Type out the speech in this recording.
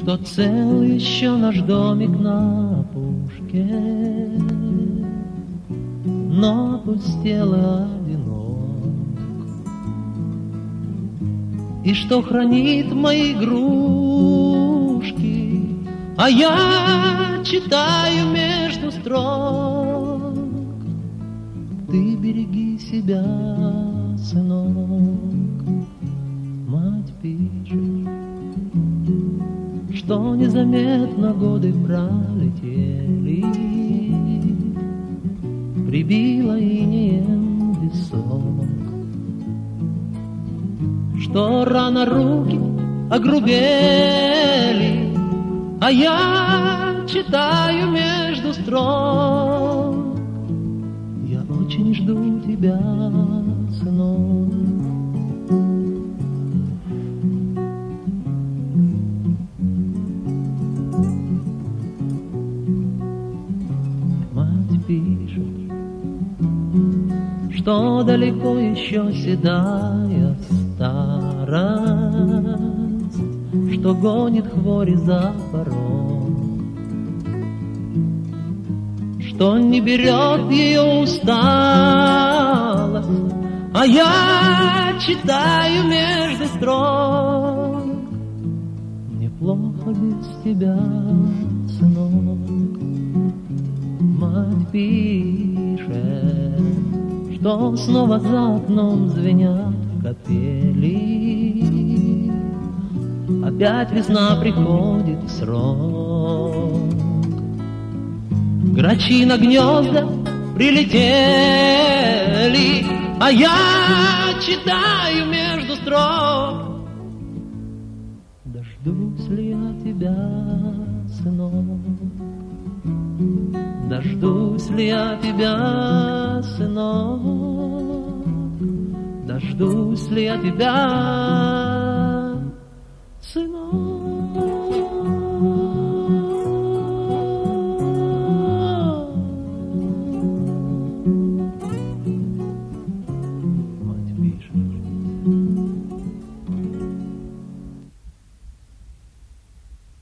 что цел еще наш домик на опушке, но опустел и одинок, и что хранит мои игрушки, а я читаю между строк. Ты береги себя, сынок, мать пишет, что незаметно годы пролетели, прибило инеем висок, что рано руки огрубели, а я читаю между строк. Я очень жду тебя, сынок. Мать пишет, что далеко еще седая старость, что гонит хвори за порог, что не берет ее усталость, а я читаю между строк. Мне плохо без тебя, сынок. Мать пишет, что снова за окном звенят капели, опять весна приходит в срок. Грачи на гнезда прилетели, а я читаю между строк. Дождусь ли я тебя, сынок? Дождусь ли я тебя, сынок? Дождусь ли я тебя?